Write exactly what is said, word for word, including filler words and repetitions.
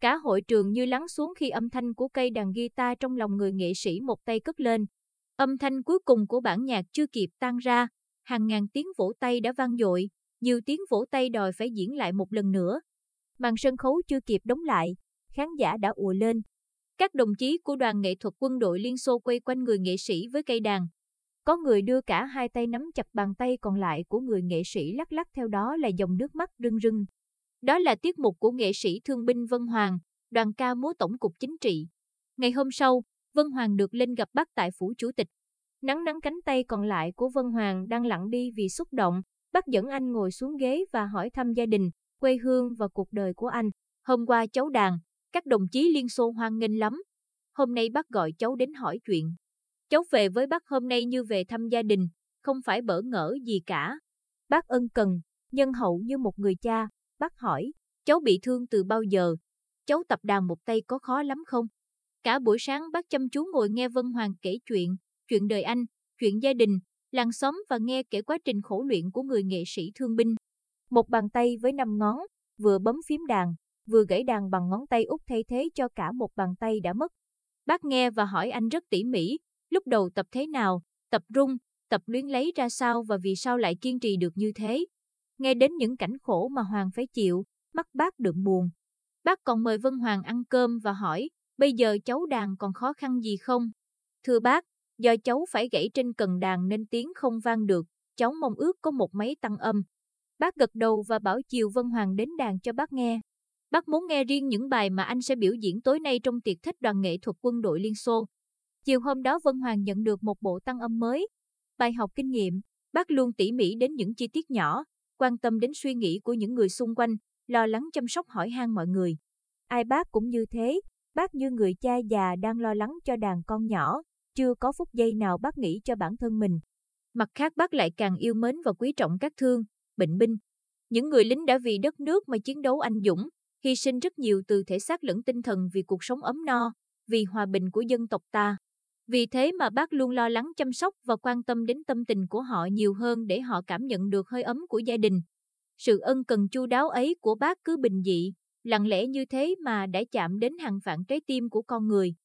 Cả hội trường như lắng xuống khi âm thanh của cây đàn guitar trong lòng người nghệ sĩ một tay cất lên. Âm thanh cuối cùng của bản nhạc chưa kịp tan ra, hàng ngàn tiếng vỗ tay đã vang dội, nhiều tiếng vỗ tay đòi phải diễn lại một lần nữa. Màn sân khấu chưa kịp đóng lại, khán giả đã ùa lên. Các đồng chí của đoàn nghệ thuật quân đội Liên Xô quay quanh người nghệ sĩ với cây đàn. Có người đưa cả hai tay nắm chặt bàn tay còn lại của người nghệ sĩ lắc lắc, theo đó là dòng nước mắt rưng rưng. Đó là tiết mục của nghệ sĩ thương binh Vân Hoàng, đoàn ca múa Tổng cục Chính trị. Ngày hôm sau, Vân Hoàng được lên gặp Bác tại phủ chủ tịch. Nắng nắng cánh tay còn lại của Vân Hoàng đang lặng đi vì xúc động, Bác dẫn anh ngồi xuống ghế và hỏi thăm gia đình, quê hương và cuộc đời của anh. Hôm qua cháu đàn, các đồng chí Liên Xô hoan nghênh lắm. Hôm nay bác gọi cháu đến hỏi chuyện. Cháu về với bác hôm nay như về thăm gia đình, không phải bỡ ngỡ gì cả. Bác ân cần, nhân hậu như một người cha. Bác hỏi, cháu bị thương từ bao giờ? Cháu tập đàn một tay có khó lắm không? Cả buổi sáng bác chăm chú ngồi nghe Vân Hoàng kể chuyện, chuyện đời anh, chuyện gia đình, làng xóm và nghe kể quá trình khổ luyện của người nghệ sĩ thương binh. Một bàn tay với năm ngón, vừa bấm phím đàn, vừa gảy đàn bằng ngón tay út thay thế cho cả một bàn tay đã mất. Bác nghe và hỏi anh rất tỉ mỉ, lúc đầu tập thế nào, tập rung, tập luyến lấy ra sao và vì sao lại kiên trì được như thế. Nghe đến những cảnh khổ mà Hoàng phải chịu, mắt bác đượm buồn. Bác còn mời Vân Hoàng ăn cơm và hỏi, bây giờ cháu đàn còn khó khăn gì không? Thưa bác, do cháu phải gãy trên cần đàn nên tiếng không vang được, cháu mong ước có một máy tăng âm. Bác gật đầu và bảo chiều Vân Hoàng đến đàn cho bác nghe. Bác muốn nghe riêng những bài mà anh sẽ biểu diễn tối nay trong tiệc thích đoàn nghệ thuật quân đội Liên Xô. Chiều hôm đó Vân Hoàng nhận được một bộ tăng âm mới. Bài học kinh nghiệm, bác luôn tỉ mỉ đến những chi tiết nhỏ, quan tâm đến suy nghĩ của những người xung quanh, lo lắng chăm sóc hỏi han mọi người. Ai bác cũng như thế, bác như người cha già đang lo lắng cho đàn con nhỏ, chưa có phút giây nào bác nghĩ cho bản thân mình. Mặt khác bác lại càng yêu mến và quý trọng các thương, bệnh binh. Những người lính đã vì đất nước mà chiến đấu anh dũng, hy sinh rất nhiều từ thể xác lẫn tinh thần vì cuộc sống ấm no, vì hòa bình của dân tộc ta. Vì thế mà bác luôn lo lắng chăm sóc và quan tâm đến tâm tình của họ nhiều hơn để họ cảm nhận được hơi ấm của gia đình. Sự ân cần chu đáo ấy của bác cứ bình dị, lặng lẽ như thế mà đã chạm đến hàng vạn trái tim của con người.